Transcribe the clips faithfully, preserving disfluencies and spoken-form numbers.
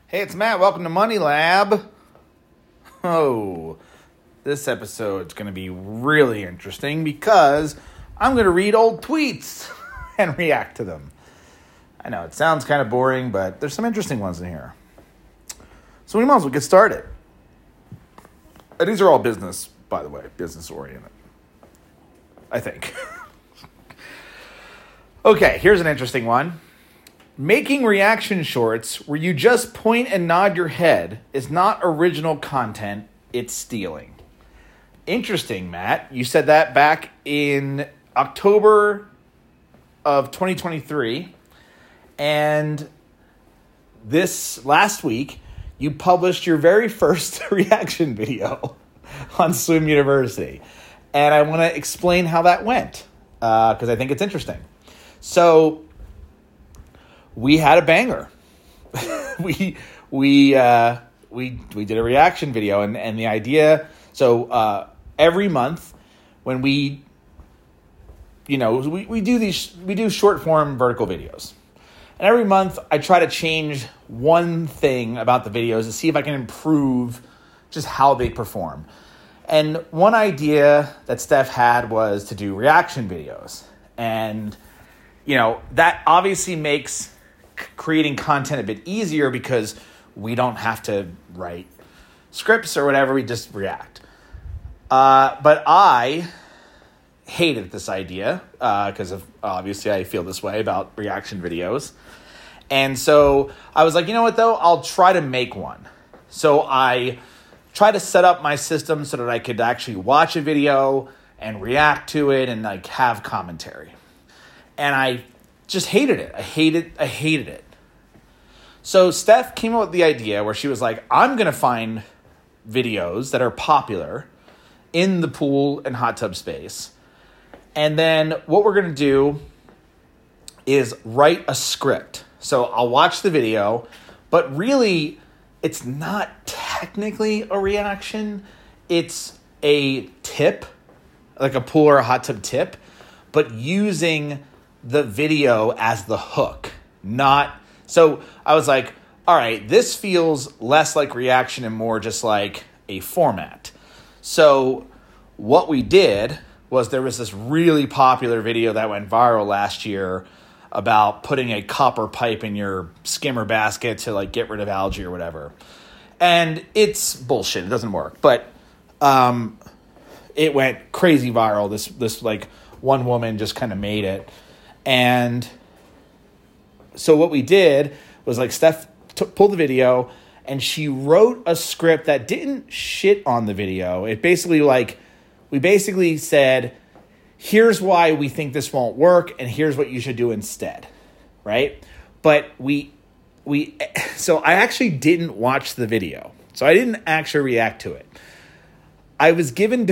Hey, it's Matt. Welcome to Money Lab. Oh, this episode's going to be really interesting because I'm going to read old tweets and react to them. I know, it sounds kind of boring, but there's some interesting ones in here. So we might as well get started. And these are all business, by the way, business-oriented, I think. Okay, here's an interesting one. Making reaction shorts where you just point and nod your head is not original content, it's stealing. Interesting, Matt. You said that back in October of twenty twenty-three. And this last week, you published your very first reaction video on Swim University. And I want to explain how that went because uh, I think it's interesting. So we had a banger. we we uh, we we did a reaction video, and, and the idea. So uh, every month, when we, you know, we, we do these we do short form vertical videos, and every month I try to change one thing about the videos to see if I can improve just how they perform. And one idea that Steph had was to do reaction videos, and you know that obviously makes creating content a bit easier because we don't have to write scripts or whatever. We just react. Uh, but I hated this idea because uh, of obviously I feel this way about reaction videos. And so I was like, you know what, though? I'll try to make one. So I tried to set up my system so that I could actually watch a video and react to it and like have commentary. And I just hated it. I hated I hated it. So Steph came up with the idea where she was like, I'm going to find videos that are popular in the pool and hot tub space. And then what we're going to do is write a script. So I'll watch the video, but really it's not technically a reaction. It's a tip, like a pool or a hot tub tip, but using the video as the hook, not... So I was like, all right, this feels less like reaction and more just like a format. So what we did was there was this really popular video that went viral last year about putting a copper pipe in your skimmer basket to like get rid of algae or whatever. And it's bullshit. It doesn't work. But um, it went crazy viral. This, this like one woman just kind of made it. And so what we did was like Steph t- pulled the video and she wrote a script that didn't shit on the video. It basically like, we basically said, here's why we think this won't work and here's what you should do instead, right? But we, we, so I actually didn't watch the video. So I didn't actually react to it. I was given,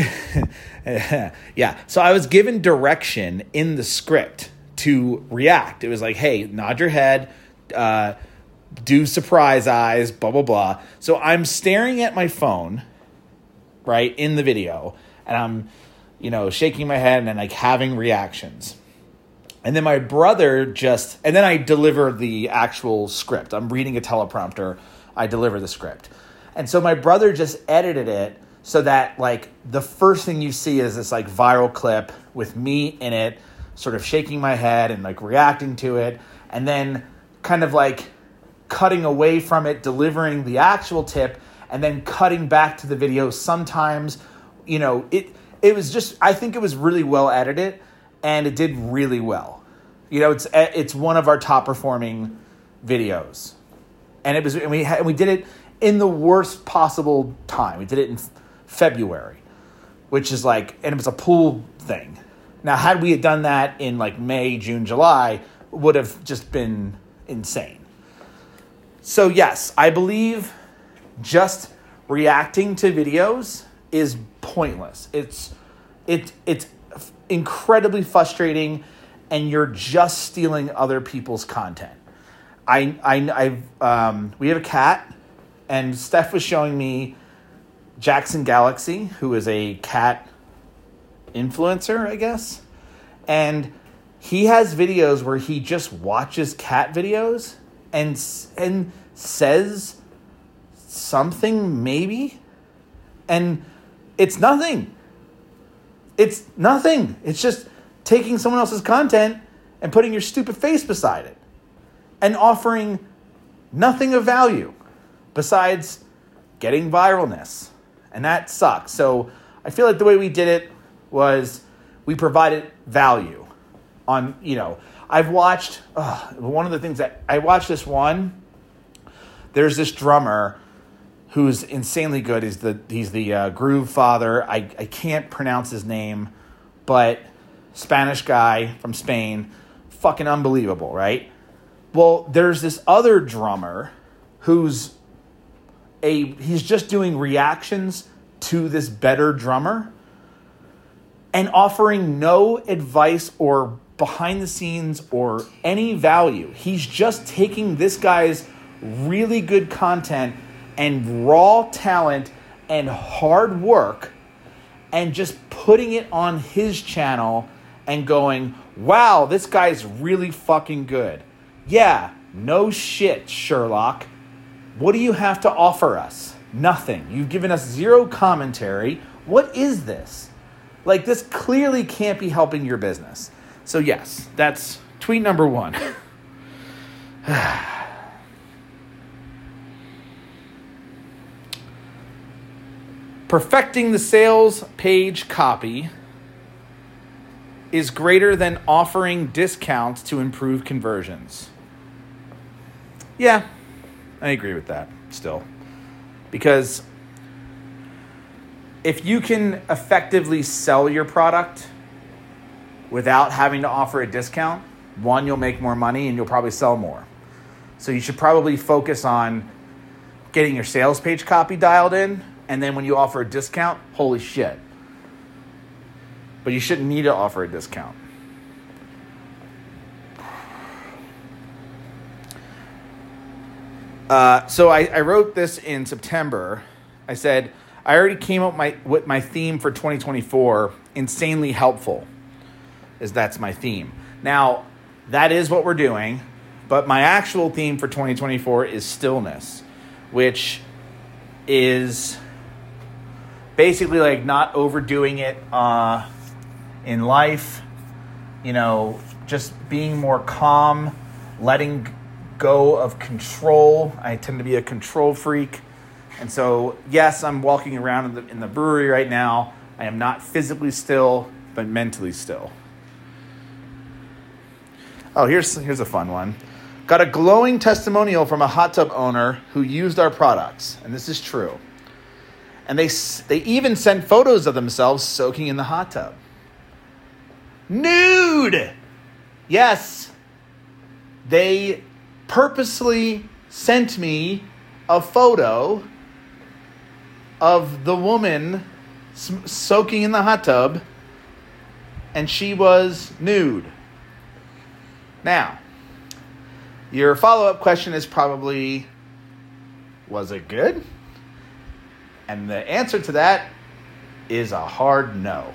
yeah, so I was given direction in the script to react. It was like, hey, nod your head, uh, do surprise eyes, blah, blah, blah. So I'm staring at my phone, right, in the video, and I'm, you know, shaking my head and then like having reactions. And then my brother just, and then I deliver the actual script. I'm reading a teleprompter. I deliver the script. And so my brother just edited it so that like the first thing you see is this like viral clip with me in it, sort of shaking my head and like reacting to it, and then kind of like cutting away from it, delivering the actual tip, and then cutting back to the video. Sometimes, you know, it it was just, I think it was really well edited, and it did really well. You know, it's it's one of our top performing videos, and it was, and we had, we did it in the worst possible time. We did it in February, which is like, and it was a pool thing. Now, had we had done that in like May, June, July, would have just been insane. So yes, I believe just reacting to videos is pointless. It's it it's incredibly frustrating, and you're just stealing other people's content. I I I um we have a cat, and Steph was showing me Jackson Galaxy, who is a cat influencer, I guess. And he has videos where he just watches cat videos and and says something maybe. And it's nothing. It's nothing. It's just taking someone else's content and putting your stupid face beside it and offering nothing of value besides getting viralness. And that sucks. So I feel like the way we did it was we provided value on, you know, I've watched, uh, one of the things that I watched this one, there's this drummer who's insanely good. He's the, he's the uh, Groove Father. I, I can't pronounce his name, but Spanish guy from Spain, fucking unbelievable, right? Well, there's this other drummer who's a, he's just doing reactions to this better drummer and offering no advice or behind the scenes or any value. He's just taking this guy's really good content and raw talent and hard work and just putting it on his channel and going, wow, this guy's really fucking good. Yeah, no shit, Sherlock. What do you have to offer us? Nothing. You've given us zero commentary. What is this? Like, this clearly can't be helping your business. So yes, that's tweet number one. Perfecting the sales page copy is greater than offering discounts to improve conversions. Yeah, I agree with that still. Because if you can effectively sell your product without having to offer a discount, one, you'll make more money and you'll probably sell more. So you should probably focus on getting your sales page copy dialed in, and then when you offer a discount, holy shit. But you shouldn't need to offer a discount. Uh, so I, I wrote this in September. I said, I already came up my, with my theme for twenty twenty-four, insanely helpful, is that's my theme. Now, that is what we're doing, but my actual theme for twenty twenty-four is stillness, which is basically like not overdoing it uh, in life, you know, just being more calm, letting go of control. I tend to be a control freak. And so, yes, I'm walking around in the, in the brewery right now. I am not physically still, but mentally still. Oh, here's here's a fun one. Got a glowing testimonial from a hot tub owner who used our products, and this is true. And they they even sent photos of themselves soaking in the hot tub. Nude! Yes. They purposely sent me a photo of the woman soaking in the hot tub, and she was nude. Now, your follow-up question is probably, was it good? And the answer to that is a hard no.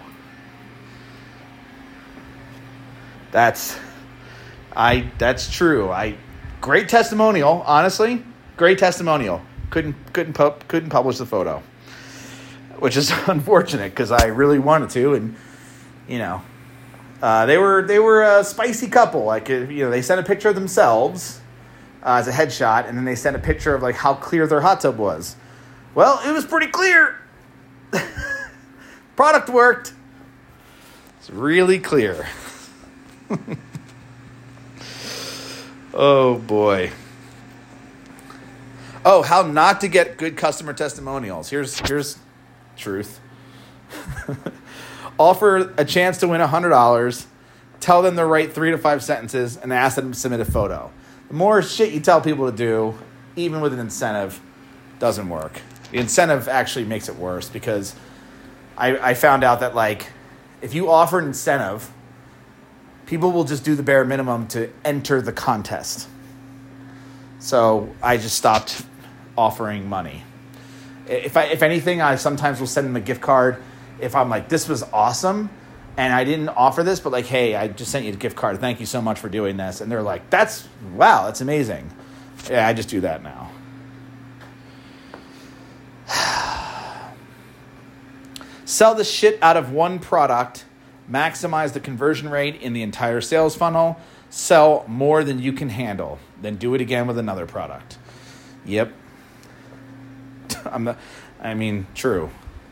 That's I that's true. I great testimonial, honestly. Great testimonial. Couldn't couldn't pu- couldn't publish the photo, which is unfortunate because I really wanted to, and you know, uh, they were they were a spicy couple. Like, you know, they sent a picture of themselves uh, as a headshot, and then they sent a picture of like how clear their hot tub was. Well, it was pretty clear. Product worked. It's really clear. Oh boy. Oh, how not to get good customer testimonials. Here's here's truth. Offer a chance to win one hundred dollars. Tell them to write three to five sentences and ask them to submit a photo. The more shit you tell people to do, even with an incentive, doesn't work. The incentive actually makes it worse because I, I found out that, like, if you offer an incentive, people will just do the bare minimum to enter the contest. So I just stopped offering money. If I, if anything, I sometimes will send them a gift card if I'm like, this was awesome, and I didn't offer this, but like, hey, I just sent you a gift card. Thank you so much for doing this. And they're like, that's, wow, that's amazing. Yeah, I just do that now. Sell the shit out of one product, maximize the conversion rate in the entire sales funnel, sell more than you can handle, then do it again with another product. Yep. I'm the, I mean, true.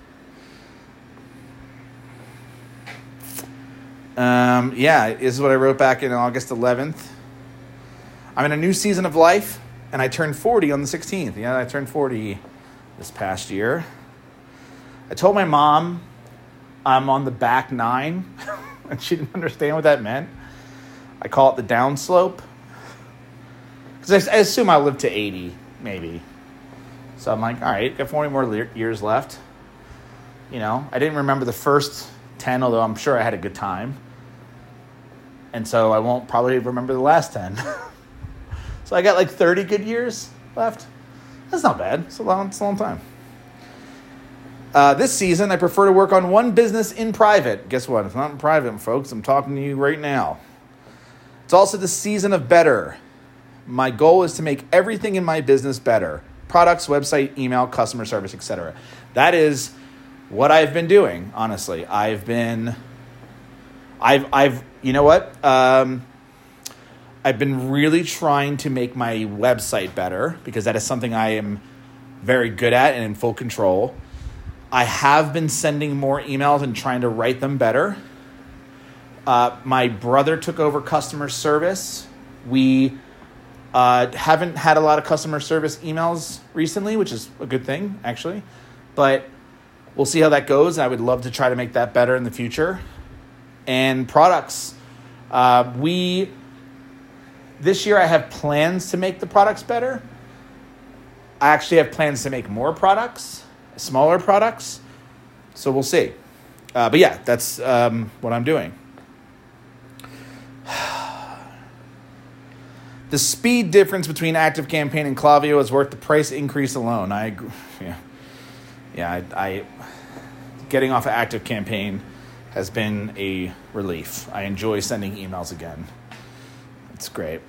Um, yeah, this is what I wrote back in August eleventh. I'm in a new season of life, and I turned forty on the sixteenth. Yeah, I turned forty this past year. I told my mom I'm on the back nine, and she didn't understand what that meant. I call it the downslope. Because I, I assume I'll live to eighty, maybe. So I'm like, all right, got forty more le- years left. You know, I didn't remember the first ten, although I'm sure I had a good time. And so I won't probably remember the last ten. So I got like thirty good years left. That's not bad. It's a long, it's a long time. Uh, this season, I prefer to work on one business in private. Guess what? It's not in private, folks. I'm talking to you right now. It's also the season of better. My goal is to make everything in my business better. Products, website, email, customer service, et cetera. That is what I've been doing, honestly. I've been, I've, I've, you know what? Um, I've been really trying to make my website better because that is something I am very good at and in full control. I have been sending more emails and trying to write them better. Uh, my brother took over customer service. We uh, haven't had a lot of customer service emails recently, which is a good thing, actually. But we'll see how that goes. I would love to try to make that better in the future. And products. Uh, we, this year I have plans to make the products better. I actually have plans to make more products, smaller products. So we'll see. Uh, but yeah, that's um, what I'm doing. The speed difference between ActiveCampaign and Klaviyo is worth the price increase alone. I agree. Yeah, yeah. I, I getting off of ActiveCampaign has been a relief. I enjoy sending emails again. It's great.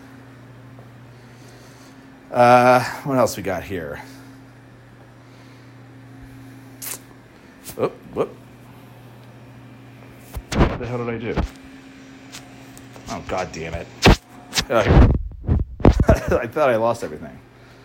Uh, what else we got here? Oh, whoop. What the hell did I do? Oh, God damn it. Oh, here. I thought I lost everything.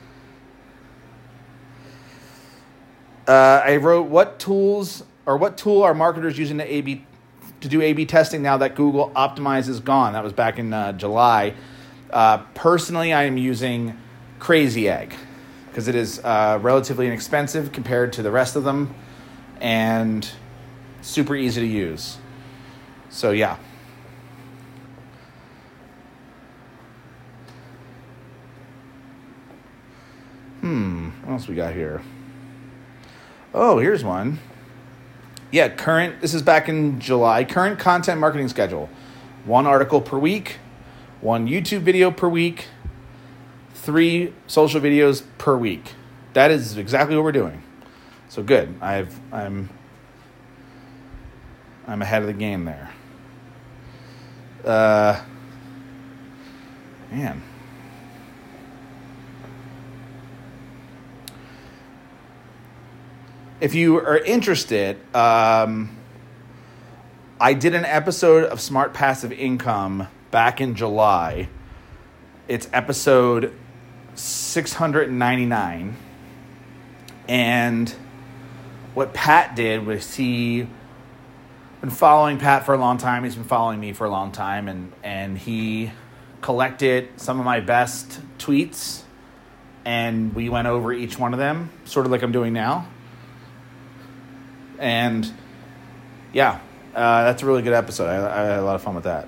Uh, I wrote, what tools or what tool are marketers using to A B to do A B testing now that Google Optimize is gone? That was back in uh, July. Uh, personally, I am using Crazy Egg because it is uh, relatively inexpensive compared to the rest of them and super easy to use. So, yeah. Hmm, what else we got here? Oh, here's one. Yeah, current, this is back in July. Current content marketing schedule. One article per week, one YouTube video per week, three social videos per week. That is exactly what we're doing. So good. I've I'm I'm ahead of the game there. Uh man. If you are interested, um, I did an episode of Smart Passive Income back in July. It's episode six hundred ninety-nine. And what Pat did was he been following Pat for a long time. He's been following me for a long time. And, and he collected some of my best tweets. And we went over each one of them, sort of like I'm doing now. And yeah, uh, that's a really good episode. I, I had a lot of fun with that.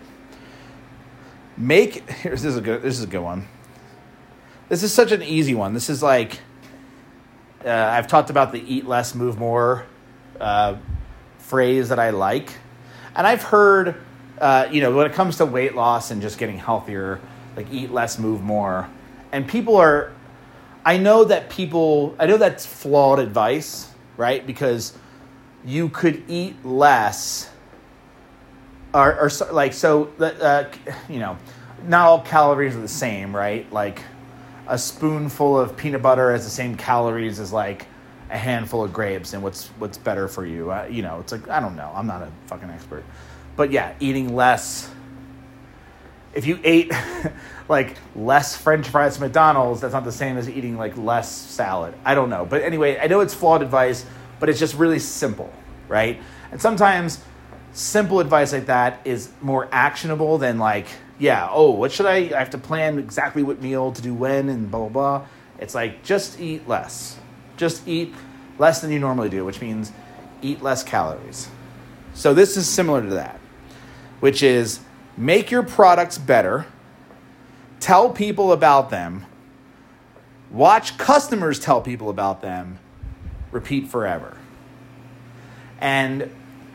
Make here's this is a good this is a good one. This is such an easy one. This is like uh, I've talked about the eat less, move more uh, phrase that I like, and I've heard uh, you know when it comes to weight loss and just getting healthier, like eat less, move more, and people are. I know that people. I know that's flawed advice, right? Because you could eat less, or, or so, like, so, uh, you know, not all calories are the same, right? Like, a spoonful of peanut butter has the same calories as, like, a handful of grapes and what's what's better for you. Uh, you know, it's like, I don't know. I'm not a fucking expert. But yeah, eating less. If you ate like less French fries at McDonald's, that's not the same as eating like less salad. I don't know. But anyway, I know it's flawed advice, but it's just really simple, right? And sometimes simple advice like that is more actionable than like, yeah, oh, what should I, I have to plan exactly what meal to do when and blah, blah, blah. It's like, just eat less. Just eat less than you normally do, which means eat less calories. So this is similar to that, which is make your products better, tell people about them, watch customers tell people about them, repeat forever. And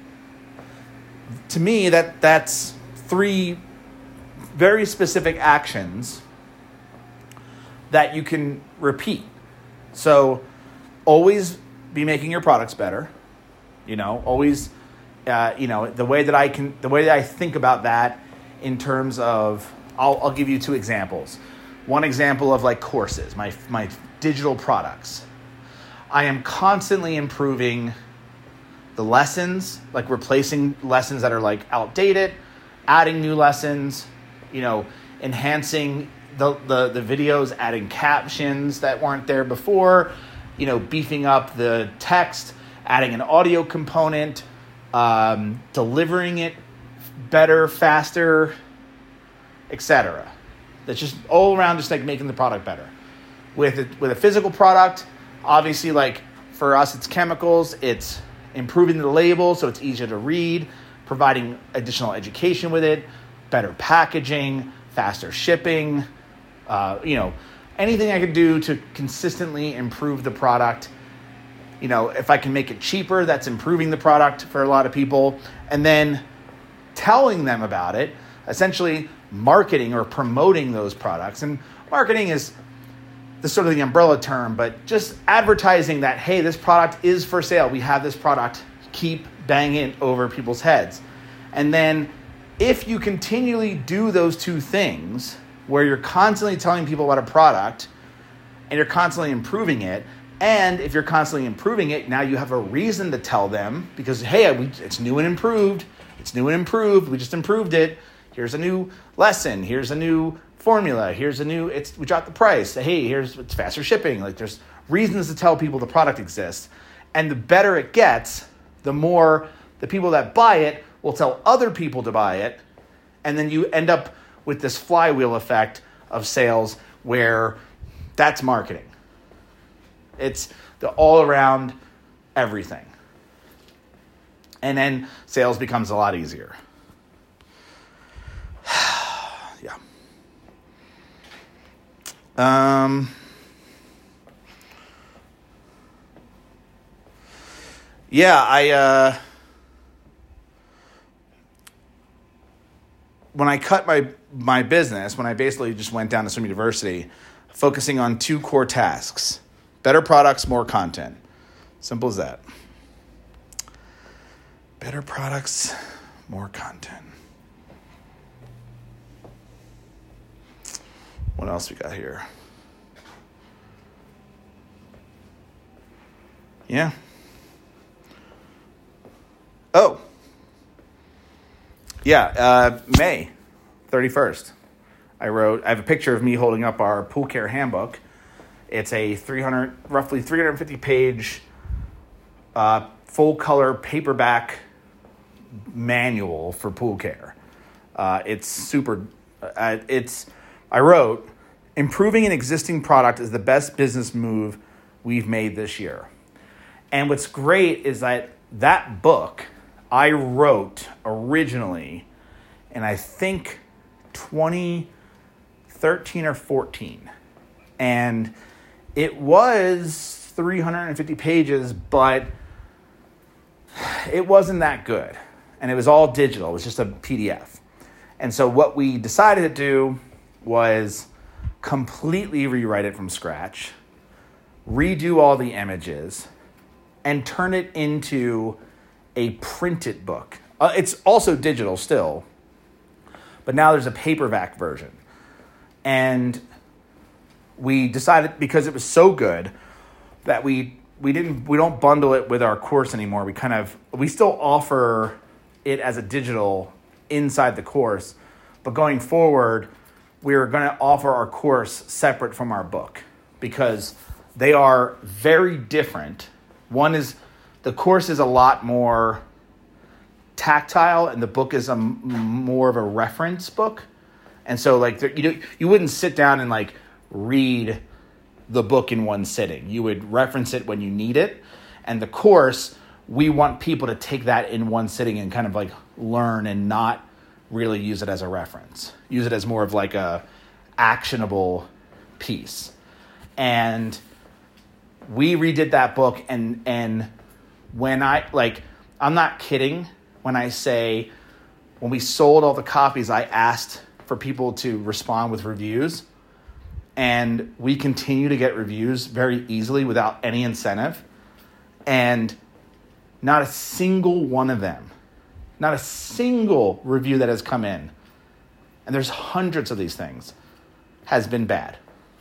to me, that that's three very specific actions that you can repeat. So always be making your products better. You know, always, uh, you know, the way that I can, the way that I think about that in terms of, I'll, I'll give you two examples. One example of like courses, my my digital products. I am constantly improving the lessons, like replacing lessons that are like outdated, adding new lessons, you know, enhancing the, the, the videos, adding captions that weren't there before, you know, beefing up the text, adding an audio component, um, delivering it better, faster, et cetera. That's just all around just like making the product better. With a, with a physical product, obviously like for us it's chemicals, it's improving the label so it's easier to read, providing additional education with it, better packaging, faster shipping, uh, you know, anything I can do to consistently improve the product. You know, if I can make it cheaper, that's improving the product for a lot of people. And then telling them about it, essentially marketing or promoting those products. And marketing is the sort of the umbrella term, but just advertising that, hey, this product is for sale. We have this product. Keep banging it over people's heads. And then if you continually do those two things, where you're constantly telling people about a product and you're constantly improving it, and if you're constantly improving it, now you have a reason to tell them because, hey, we, it's new and improved. It's new and improved. We just improved it. Here's a new lesson. Here's a new formula. Here's a new, it's we dropped the price. Hey, here's it's faster shipping. Like there's reasons to tell people the product exists. And the better it gets, the more the people that buy it will tell other people to buy it. And then you end up with this flywheel effect of sales where that's marketing. It's the all around everything. And then sales becomes a lot easier. Yeah. Um, yeah, I, uh, when I cut my, my business, when I basically just went down to Swim University, focusing on two core tasks, better products, more content. Simple as that. Better products, more content. What else we got here? Yeah. Oh. Yeah, uh, May thirty-first. I wrote, I have a picture of me holding up our pool care handbook. It's a three hundred, roughly three hundred fifty page uh, full color paperback manual for pool care. Uh, it's super, uh, it's, I wrote, improving an existing product is the best business move we've made this year. And what's great is that that book I wrote originally in I think twenty thirteen or fourteen. And it was three hundred fifty pages, but it wasn't that good. And it was all digital. It was just a P D F. And so what we decided to do was completely rewrite it from scratch, redo all the images, and turn it into a printed book. Uh, it's also digital still, but now there's a paperback version. And we decided, because it was so good, that we we didn't we don't bundle it with our course anymore. We kind of we still offer it as a digital inside the course, but going forward, we're going to offer our course separate from our book because they are very different. One is the course is a lot more tactile, and the book is a m- more of a reference book. And so, like, there, you know, you wouldn't sit down and like read the book in one sitting. You would reference it when you need it. And the course, we want people to take that in one sitting and kind of like learn and not really use it as a reference. Use it as more of like a actionable piece. And we redid that book, and and when I like I'm not kidding when I say when we sold all the copies, I asked for people to respond with reviews, and we continue to get reviews very easily without any incentive. And not a single one of them, not a single review that has come in, and there's hundreds of these things, has been bad.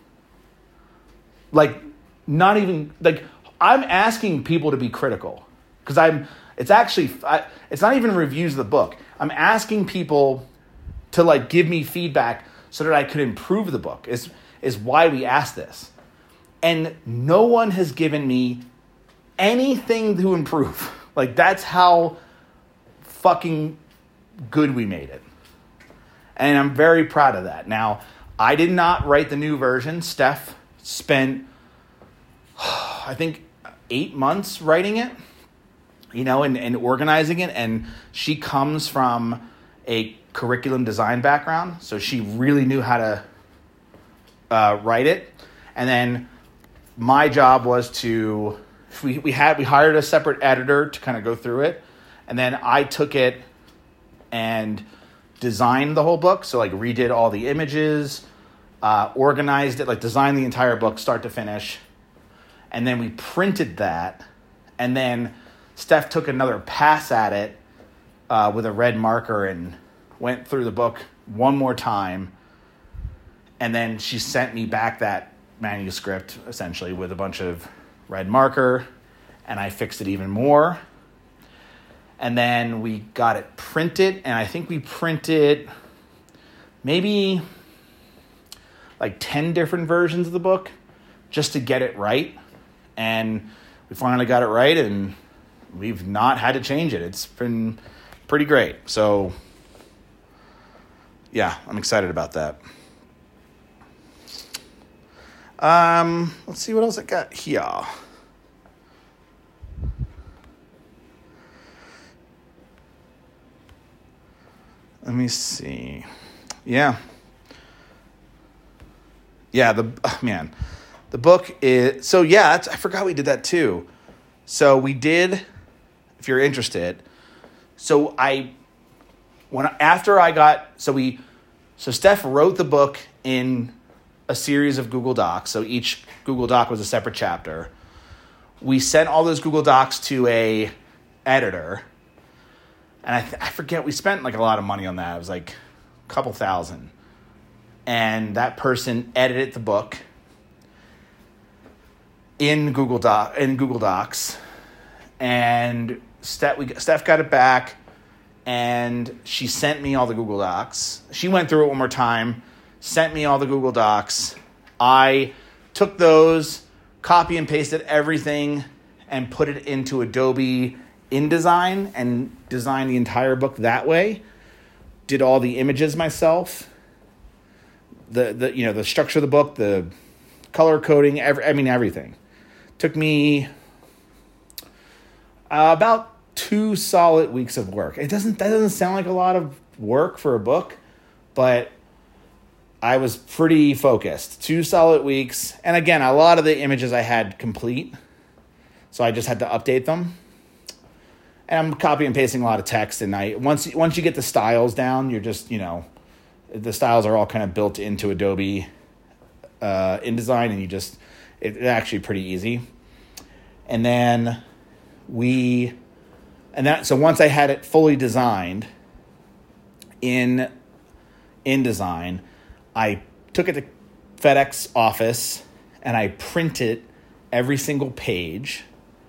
Like, not even, like, I'm asking people to be critical, because I'm, it's actually, I, it's not even reviews of the book. I'm asking people to, like, give me feedback so that I could improve the book, is, is why we asked this. And no one has given me anything to improve. Like, that's how fucking good we made it. And I'm very proud of that. Now, I did not write the new version. Steph spent, I think, eight months writing it, you know, and, and organizing it. And she comes from a curriculum design background, so she really knew how to uh, write it. And then my job was to... We we had we hired a separate editor to kind of go through it, and then I took it and designed the whole book. So like redid all the images, uh, organized it, like designed the entire book start to finish, and then we printed that. And then Steph took another pass at it uh, with a red marker and went through the book one more time, and then she sent me back that manuscript essentially with a bunch of red marker, and I fixed it even more. And then we got it printed, and I think we printed maybe like ten different versions of the book just to get it right. And we finally got it right, and we've not had to change it. It's been pretty great. So yeah, I'm excited about that. Um, let's see what else I got here. Let me see. Yeah. Yeah, the oh, man, the book is so yeah. That's, I forgot we did that too. So we did. If you're interested, so I when after I got so we so Steph wrote the book in a series of Google Docs. So each Google Doc was a separate chapter. We sent all those Google Docs to a editor. And I, th- I forget, we spent like a lot of money on that. It was like a couple thousand. And that person edited the book in Google Doc in Google Docs. And Steph, we, Steph got it back, and she sent me all the Google Docs. She went through it one more time, sent me all the Google Docs. I took those, copy and pasted everything, and put it into Adobe InDesign and designed the entire book that way. Did all the images myself. The the you know the structure of the book, the color coding, every, I mean everything. Took me uh, about two solid weeks of work. It doesn't that doesn't sound like a lot of work for a book, but I was pretty focused. Two solid weeks. And again, a lot of the images I had complete, so I just had to update them. And I'm copy and pasting a lot of text. And I once once you get the styles down, you're just, you know, the styles are all kind of built into Adobe uh, InDesign, and you just, it, it's actually pretty easy. And then we, and that, so once I had it fully designed in InDesign, I took it to FedEx office and I printed every single page,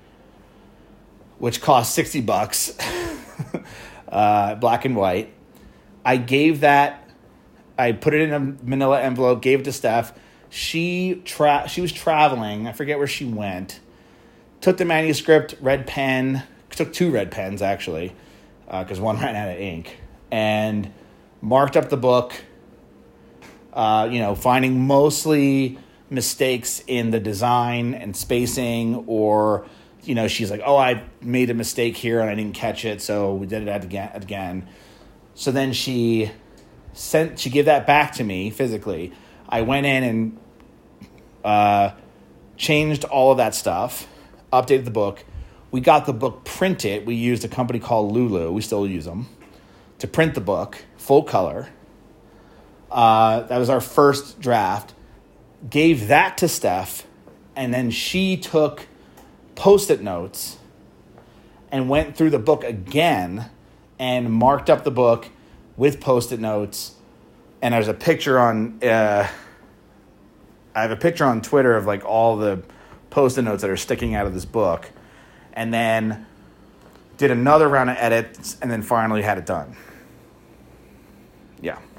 which cost sixty bucks, uh, black and white. I gave that, I put it in a manila envelope, gave it to Steph. She tra- she was traveling. I forget where she went. Took the manuscript, red pen, took two red pens actually, because uh, one ran out of ink, and marked up the book, uh, you know, finding mostly mistakes in the design and spacing, or, you know, she's like, oh, I made a mistake here and I didn't catch it, so we did it again. again. So then she sent, she gave that back to me physically. I went in and uh, changed all of that stuff, updated the book. We got the book printed. We used a company called Lulu. We still use them to print the book, full color. Uh, that was our first draft. Gave that to Steph, and then she took Post-it notes and went through the book again and marked up the book with Post-it notes. And there's a picture on, uh, I have a picture on Twitter of like all the Post-it notes that are sticking out of this book. And then did another round of edits, and then finally had it done. Yeah.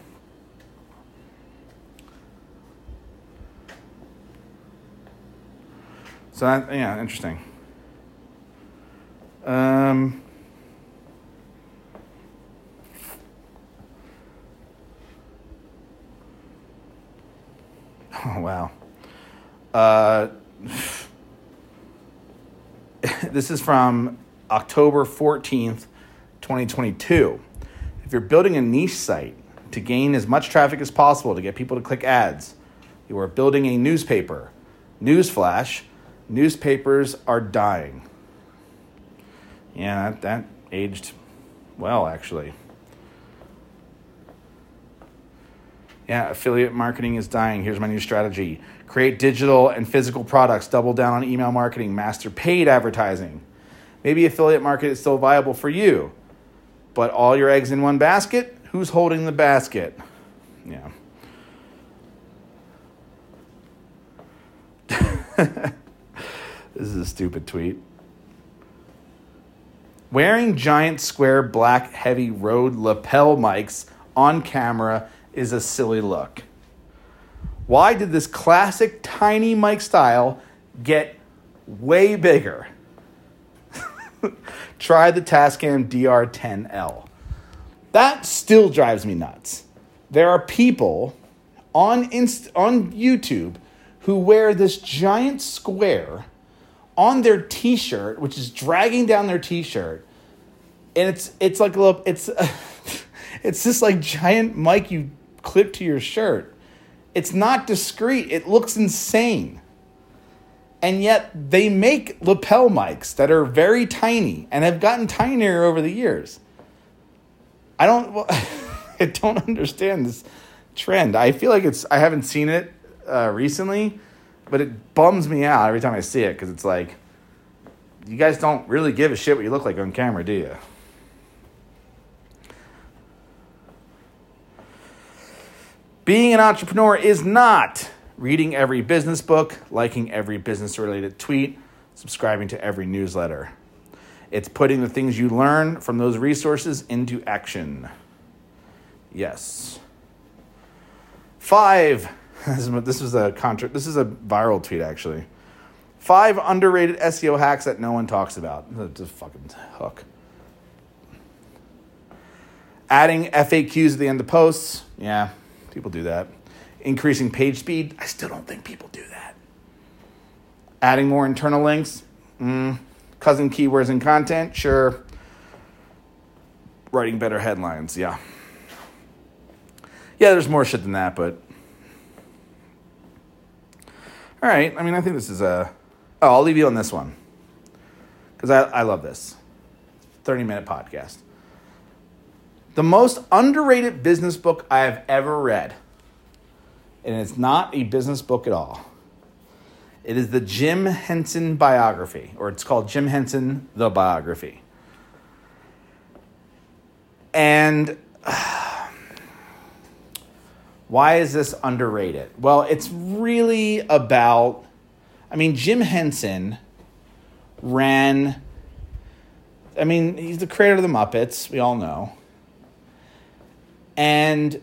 So that, yeah, interesting. Um, oh, wow. Uh, this is from October fourteenth, twenty twenty-two. If you're building a niche site to gain as much traffic as possible to get people to click ads, you are building a newspaper. Newsflash, newspapers are dying. Yeah, that, that aged well, actually. Yeah, affiliate marketing is dying. Here's my new strategy. Create digital and physical products. Double down on email marketing. Master paid advertising. Maybe affiliate market is still viable for you, but all your eggs in one basket? Who's holding the basket? Yeah. This is a stupid tweet. Wearing giant square black heavy Rode lapel mics on camera is a silly look. Why did this classic tiny mic style get way bigger? Try the Tascam D R ten L. That still drives me nuts. There are people on Inst- on YouTube who wear this giant square on their t-shirt, which is dragging down their t-shirt, and it's it's like a little, it's uh, it's this like giant mic you clip to your shirt. It's not discreet. It looks insane. And yet they make lapel mics that are very tiny and have gotten tinier over the years. I don't well, I don't understand this trend. I feel like it's I haven't seen it uh, recently, but it bums me out every time I see it, because it's like, you guys don't really give a shit what you look like on camera, do you? Being an entrepreneur is not reading every business book, liking every business-related tweet, subscribing to every newsletter. It's putting the things you learn from those resources into action. Yes. Five. This is, this is a contra- This is a viral tweet, actually. Five underrated S E O hacks that no one talks about. That's a fucking hook. Adding F A Qs at the end of posts. Yeah, people do that. Increasing page speed. I still don't think people do that. Adding more internal links. Mm. Cousin keywords and content. Sure. Writing better headlines. Yeah. Yeah, there's more shit than that, but... All right. I mean, I think this is a... Oh, I'll leave you on this one, because I, I love this. thirty-minute podcast. The most underrated business book I have ever read, and it's not a business book at all. It is the Jim Henson biography, or it's called Jim Henson, the Biography. And uh, why is this underrated? Well, it's really about... I mean, Jim Henson ran, I mean, he's the creator of the Muppets, we all know. And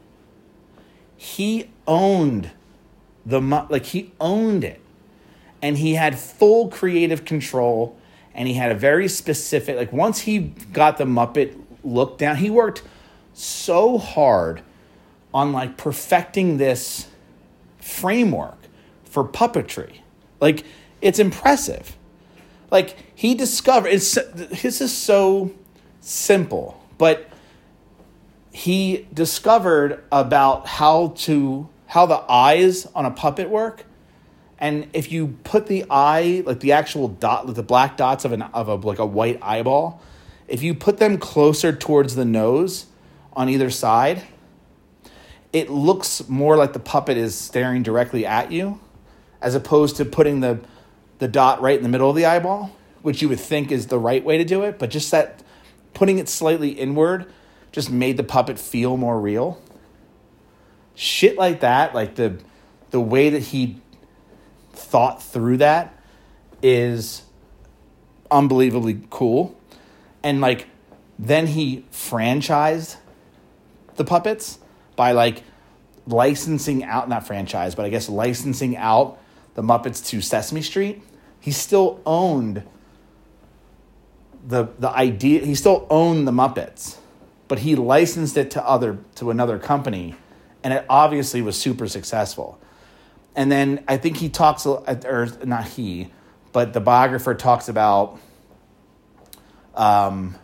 he owned the, like, he owned it. And he had full creative control, and he had a very specific, like, once he got the Muppet look down, he worked so hard on, like, perfecting this framework for puppetry. Like, it's impressive. Like, he discovered, it's, this is so simple, but he discovered about how to, how the eyes on a puppet work. And if you put the eye, like the actual dot, like the black dots of an of a like a white eyeball, if you put them closer towards the nose on either side, it looks more like the puppet is staring directly at you, as opposed to putting the the dot right in the middle of the eyeball, which you would think is the right way to do it. But just that putting it slightly inward just made the puppet feel more real. Shit like that, like the the way that he thought through that is unbelievably cool. And like then he franchised the puppets by like licensing out, not franchise, but I guess licensing out the Muppets to Sesame Street. He still owned the the idea, he still owned the Muppets, but he licensed it to other to another company, and it obviously was super successful. And then I think he talks, or not he, but the biographer talks about um,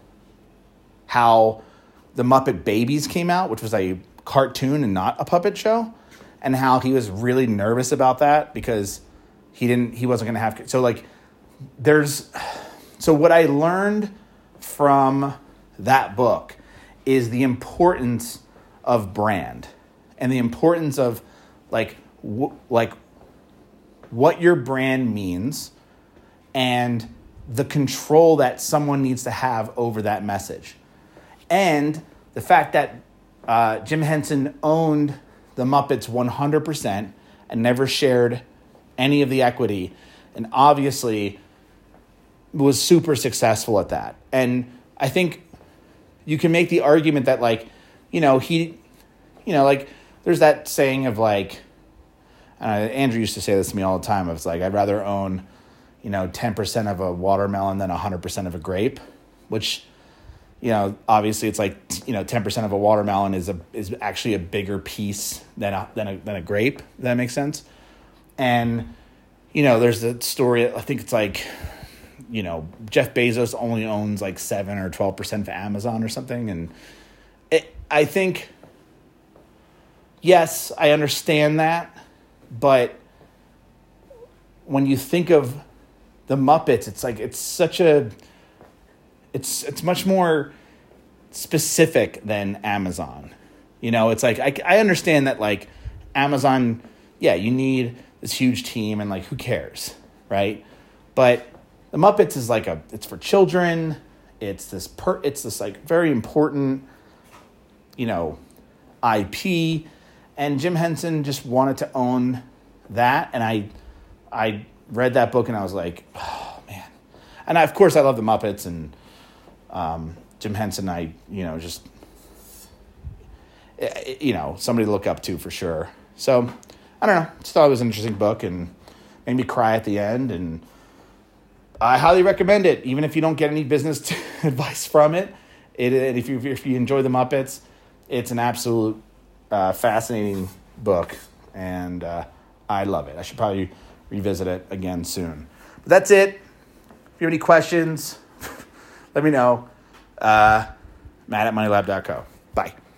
how the Muppet Babies came out, which was a cartoon and not a puppet show, and how he was really nervous about that because he didn't, he wasn't going to have, so like there's, so what I learned from that book is the importance of brand and the importance of like, w- like what your brand means and the control that someone needs to have over that message. And the fact that uh, Jim Henson owned the Muppets one hundred percent and never shared any of the equity, and obviously was super successful at that. And I think you can make the argument that, like, you know, he, you know, like, there's that saying of, like, uh, Andrew used to say this to me all the time. It's like, I'd rather own, you know, ten percent of a watermelon than one hundred percent of a grape, which, you know, obviously it's like, you know, ten percent of a watermelon is a is actually a bigger piece than a, than a, than a grape. Does that make sense? And, you know, there's the story, I think it's like, you know, Jeff Bezos only owns like seven or twelve percent of Amazon or something. And it, I think, yes, I understand that. But when you think of the Muppets, it's like, it's such a, it's, it's much more specific than Amazon. You know, it's like, I, I understand that, like, Amazon, yeah, you need this huge team and, like, who cares, right? But the Muppets is like a, it's for children. It's this, per, it's this, like, very important, you know, I P. And Jim Henson just wanted to own that. And I, I read that book and I was like, oh, man. And I, of course, I love the Muppets and um, Jim Henson. I, you know, just, you know, somebody to look up to for sure. So, I don't know. Just thought it was an interesting book and made me cry at the end. And I highly recommend it, even if you don't get any business advice from it. It, if you if you enjoy the Muppets, it's an absolute uh, fascinating book, and uh, I love it. I should probably revisit it again soon. But that's it. If you have any questions, let me know. Uh, Matt at moneylab dot co. Bye.